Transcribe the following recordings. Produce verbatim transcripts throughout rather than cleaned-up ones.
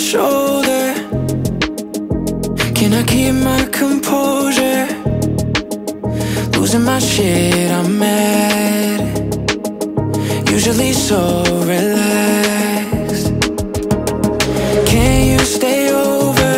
shoulder. Can I keep my composure? Losing my shit, I'm mad. Usually so relaxed. Can you stay over?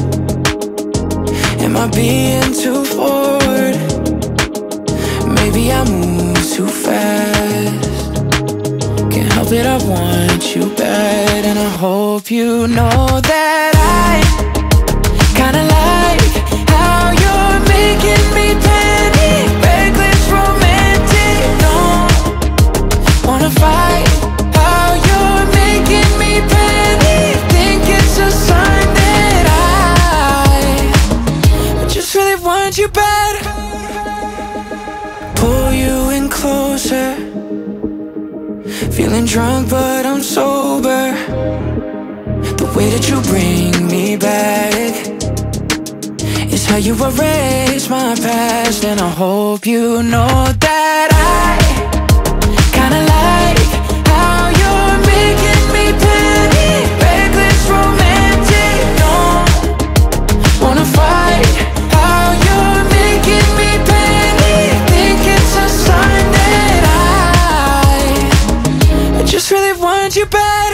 Am I being too forward? Maybe I move too fast. Can't help it, I want you bad. And I hope you know that I kinda like how you're making me panic. Reckless, romantic, don't wanna fight. How you're making me panic. Think it's a sign that I just really want you bad. Pull you in closer. Feeling drunk but I'm sober. The way that you bring me back is how you erase my past. And I hope you know that I kinda like how you're making me panic. Reckless, romantic, don't wanna fight. How you're making me panic. Think it's a sign that I just really want you bad.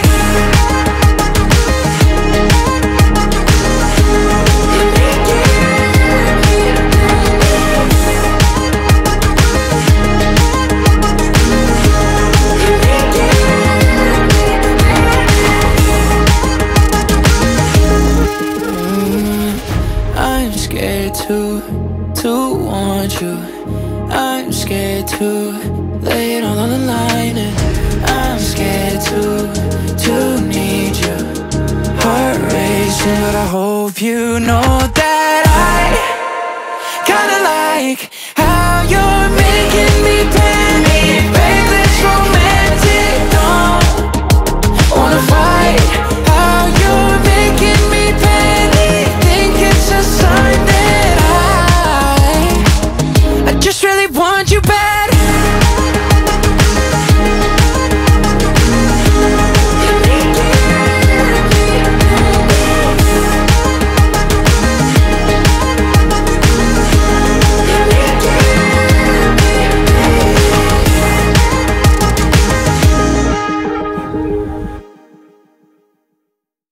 I'm scared to, to want you. I'm scared to lay it all on the line. And I'm scared to, to need you. Heart racing, but I hope you know that I kinda like